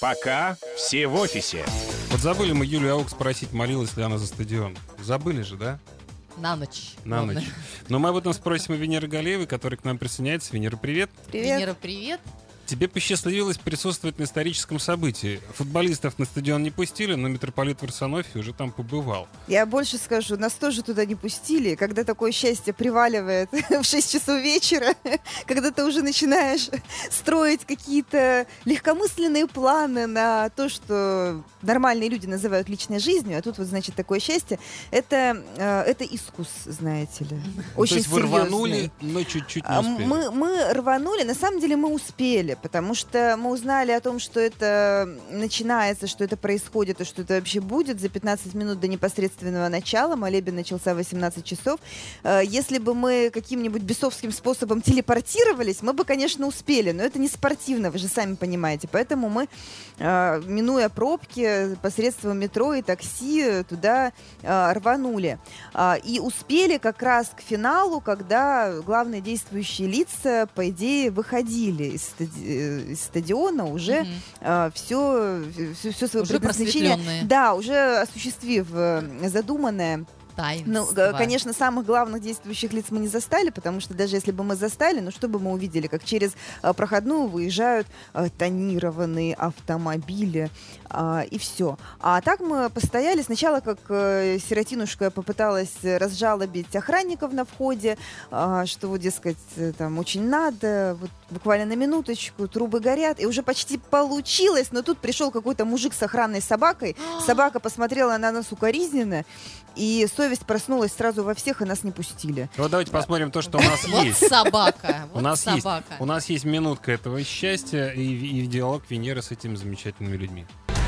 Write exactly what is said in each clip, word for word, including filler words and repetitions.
Пока все в офисе. Вот забыли мы Юлию Аук спросить, молилась ли она за стадион. Забыли же, да? На ночь. На Главное. ночь. Но мы об этом спросим у Венеры Галеевой, которая к нам присоединяется. Венера, привет. Привет. Венера, привет. Тебе посчастливилось присутствовать на историческом событии. Футболистов на стадион не пустили, но митрополит Варсонофий уже там побывал. Я больше скажу, нас тоже туда не пустили. Когда такое счастье приваливает в шесть часов вечера, когда ты уже начинаешь строить какие-то легкомысленные планы на то, что нормальные люди называют личной жизнью, а тут вот, значит, такое счастье, это, э, это искус, знаете ли. Очень То есть вы серьезный. рванули, но чуть-чуть не А, успели. Мы, мы рванули, на самом деле мы успели, потому что мы узнали о том, что это начинается, что это происходит и что это вообще будет за пятнадцать минут до непосредственного начала. Молебен начался в восемнадцать часов. Э, Если бы мы каким-нибудь бесовским способом телепортировались, мы бы, конечно, успели, но это не спортивно, вы же сами понимаете. Поэтому мы, э, минуя пробки, посредством метро и такси туда э, рванули. А, и успели как раз к финалу, когда главные действующие лица, по идее, выходили из, стади- из стадиона, уже Мгм. э, все, все, все свое Уже предназначение. просветленные. Да, уже осуществив э, задуманное. Таинство. Ну, г- конечно, самых главных действующих лиц мы не застали, потому что даже если бы мы застали, ну что бы мы увидели, как через э, проходную выезжают э, тонированные автомобили, э, и все. А так мы постояли. Сначала, как э, Сиротинушка попыталась разжалобить охранников на входе, э, что, вот, дескать, э, там очень надо, вот буквально на минуточку, трубы горят, и уже почти получилось, но тут пришел какой-то мужик с охранной собакой, собака посмотрела на нас укоризненно, и совесть проснулась сразу во всех, и нас не пустили. Вот давайте посмотрим то, что у нас Вот есть. собака. У Вот нас есть, собака. у нас есть минутка этого счастья и, и диалог Венеры с этими замечательными людьми.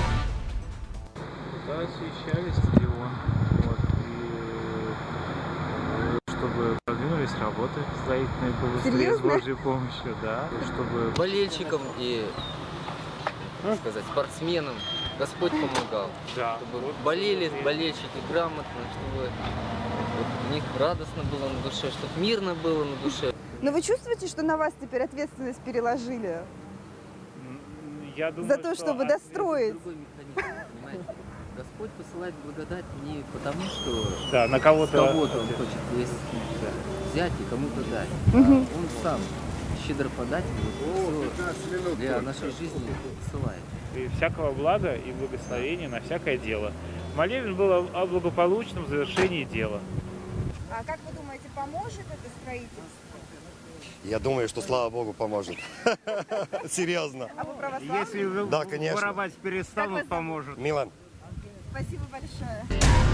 Да, освещали стадион, вот, и чтобы продвинулись работы строительные побыстрее с Серьезно? Божьей помощью, да, и чтобы болельщикам и, как сказать, спортсменам Господь помогал. да, Чтобы вот, болели и- болельщики грамотно, чтобы вот у них радостно было на душе, чтобы мирно было на душе. Но вы чувствуете, что на вас теперь ответственность переложили? м, я думаю, За то, что чтобы от- достроить? Другой механизм, понимаете? Господь посылает благодать не потому, что Да, на с кого-то... кого-то Он хочет есть, взять и кому-то дать. А Мгм. Он сам щедро податель, вот, всё для нашей жизни посылает. И всякого блага и благословения на всякое дело. Молебен был о о благополучном завершении дела. А как вы думаете, поможет это строительство? Я думаю, что слава богу поможет. Серьезно. А вы православные? Если Да, конечно. воровать Как перестанут, вы- поможет. Милан. Спасибо большое.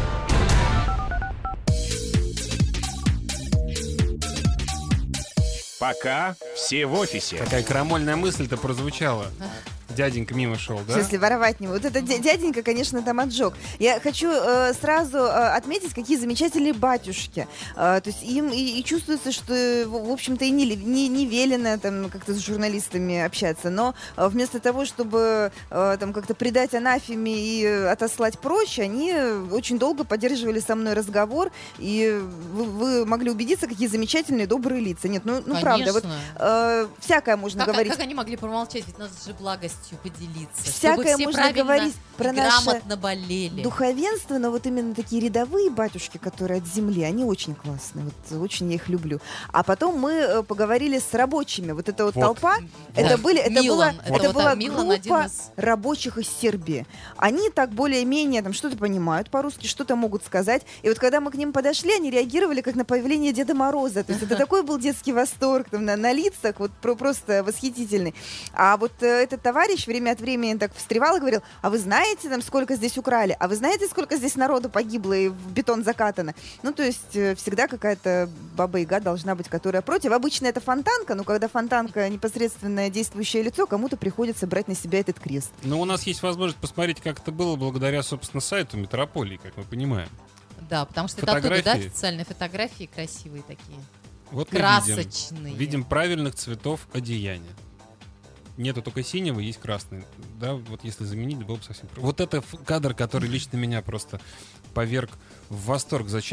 Пока все в офисе. Такая крамольная мысль-то прозвучала. Дяденька мимо шел, В да? смысле, воровать не Вот этот дя- дяденька, конечно, там отжег. Я хочу э, сразу э, отметить, какие замечательные батюшки. Э, то есть им и, и чувствуется, что, э, в, в общем-то, и не, ли- не, не велено там как-то с журналистами общаться. Но э, вместо того, чтобы э, там как-то предать анафеме и э, отослать прочь, они очень долго поддерживали со мной разговор. И вы, вы могли убедиться, какие замечательные, добрые лица. Нет, ну, ну правда. Вот, Конечно. э, всякое можно Как, говорить. как они могли промолчать? Ведь надо же благостью поделиться. Всякое чтобы все можно правильно говорить про и наше грамотно болели. духовенство, но вот именно такие рядовые батюшки, которые от земли, они очень классные, вот очень я их люблю. А потом мы э, поговорили с рабочими, вот эта вот, Вот. толпа, Да. это были, это Милан, была, это это вот, была а, Милан один группа из- рабочих из Сербии. Они так более-менее там что-то понимают по-русски, что-то могут сказать. И вот когда мы к ним подошли, они реагировали как на появление Деда Мороза. То есть это такой был детский восторг там, на, на лицах, вот про- просто восхитительный. А вот э, этот товарищ время от времени так встревал и говорил: а вы знаете, там, сколько здесь украли? А вы знаете, сколько здесь народу погибло и в бетон закатано? Ну, то есть э, всегда какая-то баба-яга должна быть, которая против. Обычно это фонтанка, но когда фонтанка непосредственное действующее лицо, кому-то приходится брать на себя этот крест. Но у нас есть возможность посмотреть, как это было благодаря, собственно, сайту Метрополии, как мы понимаем. Да, потому что это оттуда, да, Фотографии. официальные фотографии красивые такие. Вот мы видим, Красочные. видим правильных цветов одеяния. Нету только синего, есть красный. Да, вот если заменить, было бы совсем... про- Вот это ф- кадр, который лично меня просто поверг в восторг. Зачем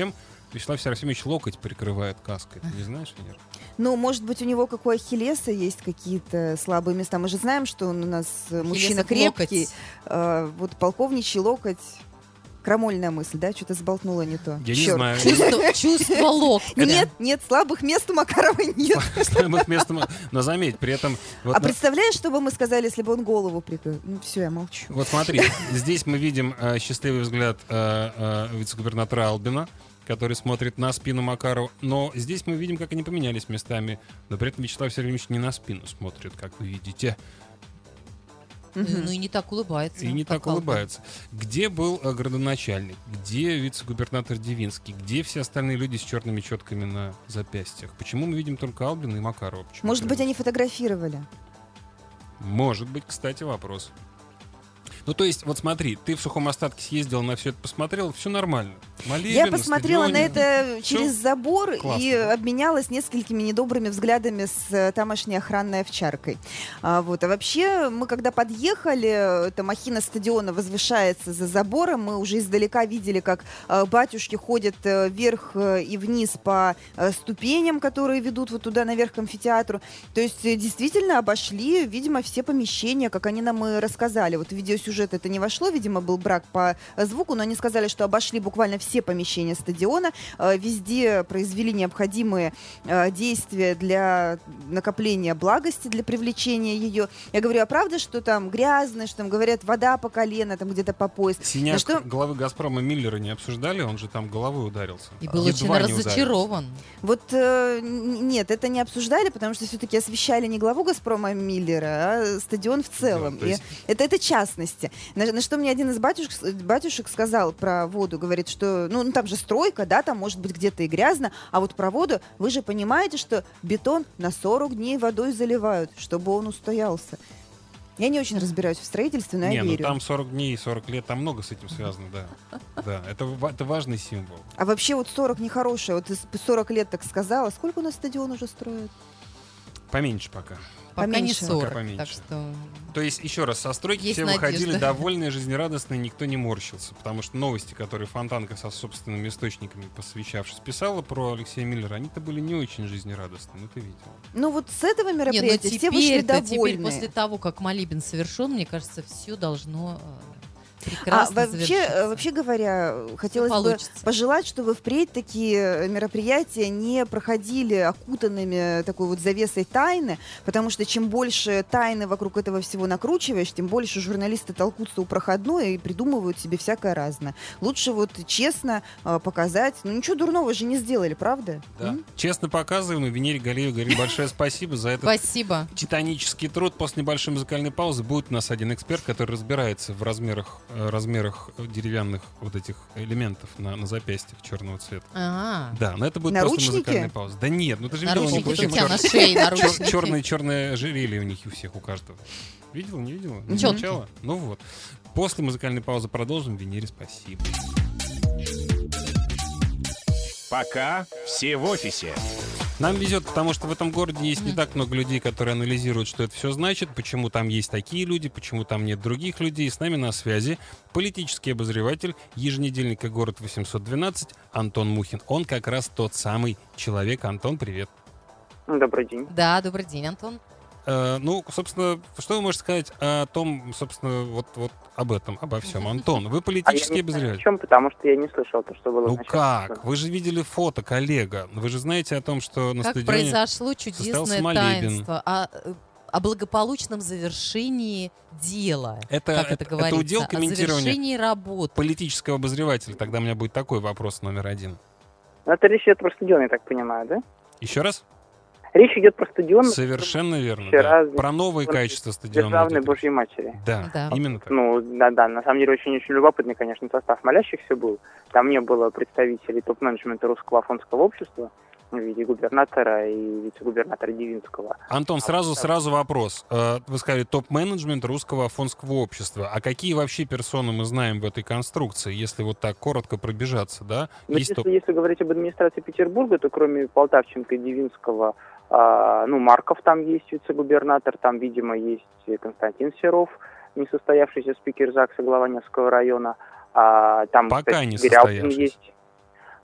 Вячеслав Серафимович локоть прикрывает каской. Ты не знаешь, Венера? Ну, может быть, у него как у Ахиллеса есть какие-то слабые места. Мы же знаем, что он у нас э, мужчина Ахиллесов крепкий. локоть. Э, вот полковничий локоть. Крамольная мысль, да? Что-то сболтнула не то. Я не Чёрт. знаю. Чувство, чувство локтя. Нет, нет, слабых мест у Макарова нет. Слабых мест, но заметь, при этом... вот А на- представляешь, что бы мы сказали, если бы он голову прикрыл? Ну, все, я молчу. Вот смотри, здесь мы видим э, счастливый взгляд э, э, вице-губернатора Албина, который смотрит на спину Макарова. Но здесь мы видим, как они поменялись местами. Но при этом Вячеслав Сергеевич не на спину смотрит, как вы видите. Ну и не так улыбается. И не как так Албин. улыбается. Где был э, градоначальник? Где вице-губернатор Дивинский? Где все остальные люди с черными четками на запястьях? Почему мы видим только Албина и Макарова? Почему Может быть, это- они фотографировали? Может быть, кстати, вопрос. Ну, то есть, вот смотри, ты в сухом остатке съездил, на все это посмотрел, все нормально. Молебен, Я посмотрела на стадионе. это Всё через забор классно, и да? обменялась несколькими недобрыми взглядами с э, тамошней охранной овчаркой. А, вот. а вообще, мы когда подъехали, эта махина стадиона возвышается за забором, мы уже издалека видели, как э, батюшки ходят э, вверх э, и вниз по э, ступеням, которые ведут вот туда наверх к амфитеатру. То есть, э, действительно обошли, видимо, все помещения, как они нам и рассказали. Вот в видеосюжет это не вошло, видимо, был брак по э, звуку, но они сказали, что обошли буквально все помещения стадиона, э, везде произвели необходимые э, действия для накопления благости, для привлечения ее. Я говорю, а правда, что там грязно, что там, говорят, вода по колено, там где-то по пояс? Синяк На что- главы «Газпрома» Миллера не обсуждали? Он же там головой ударился. И был Едва очень не ударился. разочарован. Вот э, н- нет, это не обсуждали, потому что все-таки освещали не главу «Газпрома» Миллера, а стадион в целом. Да, то И есть- это, это частности. На, на что мне один из батюшек, батюшек сказал про воду, говорит, что ну, ну, там же стройка, да, там может быть где-то и грязно, а вот про воду вы же понимаете, что бетон на сорок дней водой заливают, чтобы он устоялся. Я не очень разбираюсь в строительстве, но я Не, ну верю. там сорок дней, сорок лет, там много с этим связано, да. Да, это, ва- это важный символ. А вообще вот сорок нехорошее, вот ты с- сорок лет так сказала, сколько у нас стадион уже строят? Поменьше пока. Пока не Поменьше. сорок. Пока поменьше. Так что То есть, еще раз, со стройки Есть все надежда. выходили довольные, жизнерадостные, никто не морщился. Потому что новости, которые Фонтанка со собственными источниками посвящавшись писала про Алексея Миллера, они-то были не очень жизненрадостные, ну ты видел. Ну вот с этого не, ну мероприятия все вышли теперь-то, теперь довольны. после того, как молебен совершен, мне кажется, все должно э, А прекрасно вообще, завершиться. э, вообще говоря, хотелось бы получится. пожелать, чтобы впредь такие мероприятия не проходили окутанными такой вот завесой тайны, потому что чем больше тайны вокруг этого всего накручиваешь, тем больше журналисты толкутся у проходной и придумывают себе всякое разное. Лучше вот честно э, показать. Ну ничего дурного же не сделали, правда? Да. М? Честно показываем, и Венере Галеевой говорим большое спасибо за этот Спасибо. титанический труд. После небольшой музыкальной паузы будет у нас один эксперт, который разбирается в размерах, э, размерах деревянных вот этих элементов на, на запястьях черного цвета. А, Да, но это будет Наручники? после музыкальной паузы. Да нет, ну ты же видел, у них наручники очень у тебя на чер- шее, чер- наручники. черные, черные ожерелья у них у всех, у каждого. Видела, не видела? Не Чётки. замечала? Ну вот. После музыкальной паузы продолжим. Венере спасибо. Пока все в офисе. Нам везет, потому что в этом городе есть не так много людей, которые анализируют, что это все значит, почему там есть такие люди, почему там нет других людей. С нами на связи политический обозреватель еженедельника «Город восемьсот двенадцать» Антон Мухин. Он как раз тот самый человек. Антон, привет. Добрый день. да, добрый день, Антон. Э, ну, собственно, что вы можете сказать о том, собственно, вот, вот об этом, обо всем? Антон, вы А политический я не знаю, о обозреватель. чем, потому что я не слышал то, что было Ну в начале. как? Вы же видели фото, коллега. Вы же знаете о том, что на Как стадионе... произошло состоялся чудесное молебен. таинство о, э, о благополучном завершении дела, Это, как это, это, это говорится, удел о комментирования завершении работы. политического обозревателя. Тогда у меня будет такой вопрос номер один. Ну, это речь идет про стадион, я так понимаю, да? Еще раз? Речь идет про стадион. Совершенно верно. все Да. разные Про новые стадионы качества стадиона. Державной идет речь. Божьей Матери. Да, Да. именно так. Ну, да-да, на самом деле очень-очень любопытный, конечно, состав молящихся был. Там не было представителей топ-менеджмента Русского Афонского общества в виде губернатора и вице-губернатора Дивинского. Антон, сразу, сразу вопрос. Э, Вы сказали топ-менеджмент Русского Афонского общества. А какие вообще персоны мы знаем в этой конструкции, если вот так коротко пробежаться, да? Но Есть если, топ- если говорить об администрации Петербурга, то кроме Полтавченко и Дивинского, а, ну, Марков там есть, вице-губернатор, там, видимо, есть Константин Серов, несостоявшийся спикер ЗАГСа, глава Невского района. А, там, Пока кстати, не Гиряупин состоявшийся. есть.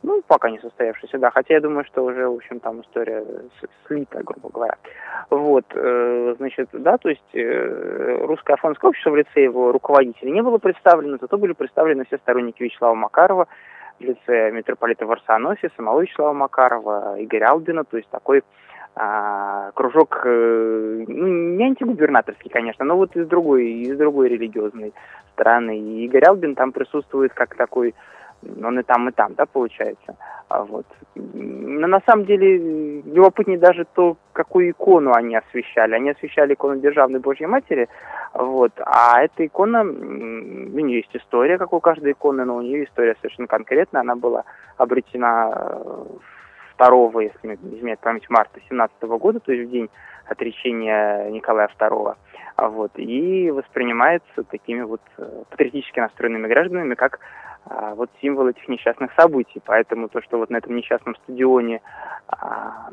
Ну, пока не состоявшийся, да. Хотя я думаю, что уже, в общем, там история слита, грубо говоря. Вот, э, значит, да, то есть э, русское афонское общество в лице его руководителей не было представлено, зато были представлены все сторонники Вячеслава Макарова в лице митрополита Варсонофия, самого Вячеслава Макарова, Игоря Албина, то есть такой а, кружок, э, ну, не антигубернаторский, конечно, но вот из другой, из другой религиозной стороны. И Игорь Албин там присутствует как такой, он и там, и там, да, получается. А вот. Но на самом деле любопытнее даже то, какую икону они освещали. Они освещали икону Державной Божьей Матери, вот. А эта икона, у нее есть история, как у каждой иконы, но у нее история совершенно конкретная. Она была обретена второго, если не изменяет память, марта семнадцатого года, то есть в день отречения Николая второго. Вот. И воспринимается такими вот патриотически настроенными гражданами, как а, вот символ этих несчастных событий. Поэтому то, что вот на этом несчастном стадионе, а,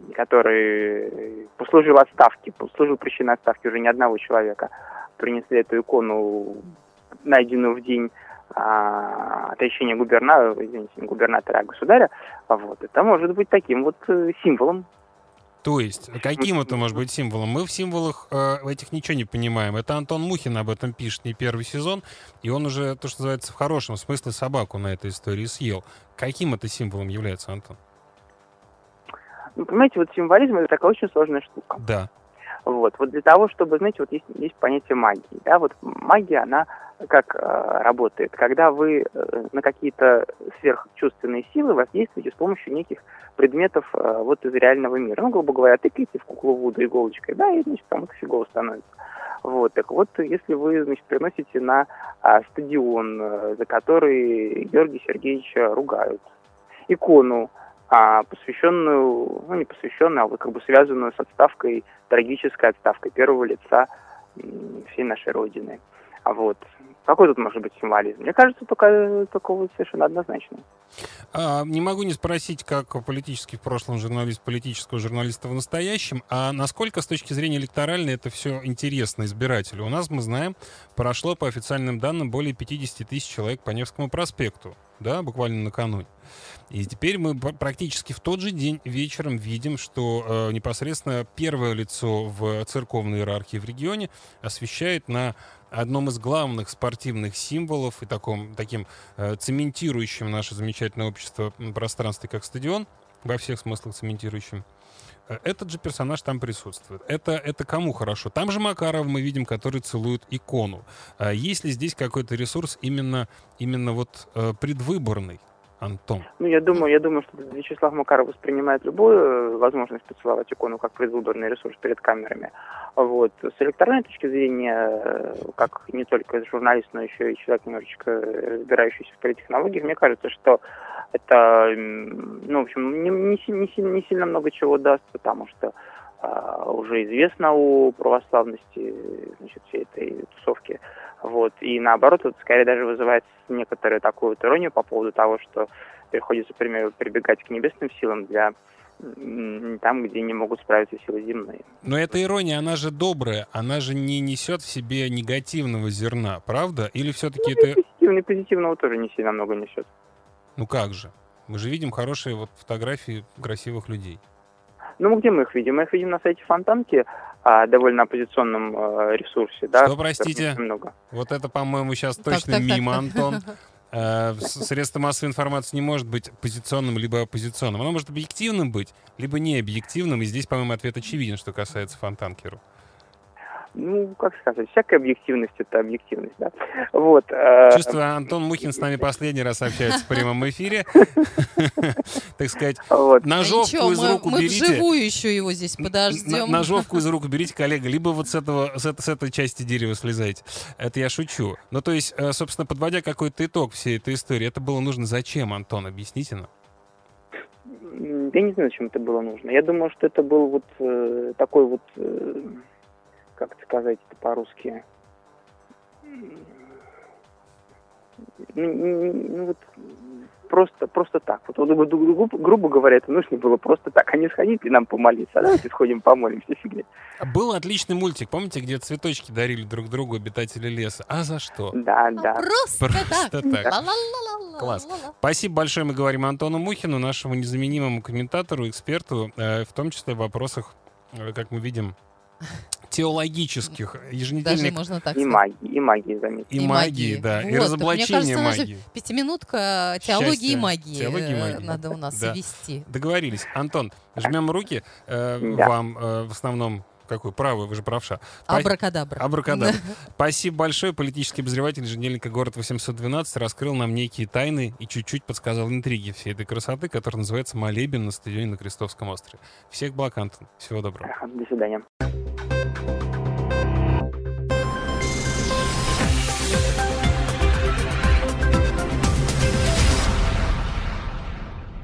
который послужил отставке, послужил причиной отставки уже не одного человека, принесли эту икону, найденную в день а, отречения губернатора, извините, не губернатора, а государя, вот, это может быть таким вот символом. То есть, каким это может быть символом? Мы в символах э, этих ничего не понимаем. Это Антон Мухин об этом пишет не первый сезон, и он уже, то, что называется, в хорошем смысле собаку на этой истории съел. Каким это символом является, Антон? Ну, понимаете, вот символизм — это такая очень сложная штука. Да. Вот, вот для того, чтобы, знаете, вот есть, есть понятие магии, да, вот магия, она как э, работает, когда вы э, на какие-то сверхчувственные силы воздействуете с помощью неких предметов э, вот из реального мира. Ну, грубо говоря, тыкаете в куклу Вуду иголочкой, да, и, значит, кому-то фигово становится. Вот, так вот, если вы, значит, приносите на а, стадион, э, за который Георгия Сергеевича ругают, икону, а, посвященную, ну, не посвященную, а вот как бы связанную с отставкой, трагической отставкой первого лица всей нашей Родины. А вот. Какой тут может быть символизм? Мне кажется, только, только вот совершенно однозначно. А, не могу не спросить, как политический в прошлом журналист, политического журналиста в настоящем, а насколько с точки зрения электоральной это все интересно избирателю? У нас, мы знаем, прошло по официальным данным более пятьдесят тысяч человек по Невскому проспекту, да, буквально накануне. И теперь мы практически в тот же день вечером видим, что э, непосредственно первое лицо в церковной иерархии в регионе освещает на одном из главных спортивных символов и таком, таким э, цементирующим наше замечательное общество пространстве, как стадион, во всех смыслах цементирующим. Этот же персонаж там присутствует. Это, это кому хорошо? Там же Макаров мы видим, который целует икону. А есть ли здесь какой-то ресурс именно, именно вот э, предвыборный? Антон. Ну, я думаю, я думаю, что Вячеслав Макаров воспринимает любую возможность поцеловать икону как предвыборный ресурс перед камерами. Вот. С электоральной точки зрения, как не только журналист, но еще и человек, немножечко разбирающийся в политтехнологиях, мне кажется, что это, ну, в общем, не, не, не, не сильно много чего даст, потому что а, уже известно о православности, значит, всей этой тусовки. Вот. И наоборот, это скорее даже вызывает некоторую такую вот иронию по поводу того, что приходится, например, прибегать к небесным силам для там, где не могут справиться силы земные. Но эта ирония, она же добрая, она же не несет в себе негативного зерна, правда? Или все-таки ну, это... Позитивного, позитивного тоже не сильно много несет. Ну как же? Мы же видим хорошие вот фотографии красивых людей. Ну, где мы их видим? Мы их видим на сайте Фонтанки, а, довольно оппозиционном а, ресурсе. Да, что, простите? Много. Вот это, по-моему, сейчас точно так, так, мимо, так, так. Антон. Средство массовой информации не может быть позиционным либо оппозиционным. Оно может объективным быть, либо не объективным. И здесь, по-моему, ответ очевиден, что касается Фонтанки.ру. Ну, как сказать, всякая объективность — это объективность, да. Вот. Чувствую, Антон Мухин с нами последний раз общается в прямом эфире. Так сказать, ножовку из рук уберите. Мы вживую еще его здесь подождем. Ножовку из рук уберите, коллега, либо вот с этого, с этой части дерева слезайте. Это я шучу. Ну, то есть, собственно, подводя какой-то итог всей этой истории, это было нужно зачем, Антон? Объясните нам. Я не знаю, зачем это было нужно. Я думаю, что это был вот такой вот... как это сказать это по-русски, ну, ну вот просто, просто так. Вот, вот грубо, грубо говоря, это нужно было просто так. А не сходить и нам помолиться. А давайте сходим помолимся, фигня. Был отличный мультик, помните, где цветочки дарили друг другу обитатели леса? А за что? Да, А да. Просто, Просто так. так. Ла-ла-ла-ла-ла-ла-ла. Класс. Спасибо большое, мы говорим Антону Мухину, нашему незаменимому комментатору, эксперту, э, в том числе в вопросах, э, как мы видим, теологических, Даже еженедельник можно так И сказать. магии, и магии, заметьте. и магии, да, и Вот, разоблачения мне кажется, магии. наша пятиминутка теологии и Счастье. магии, Теологии и э, магии. надо у нас Да. вести. Договорились. Антон, жмем руки э, Да. вам, э, в основном, какую? Правую, вы же правша. Спа- Абракадабра. Абракадабра. Спасибо большое. Политический обозреватель еженедельника «Город восемьсот двенадцать» раскрыл нам некие тайны и чуть-чуть подсказал интриги всей этой красоты, которая называется «Молебен на стадионе на Крестовском острове». Всех благ, Антон. Всего доброго. До свидания.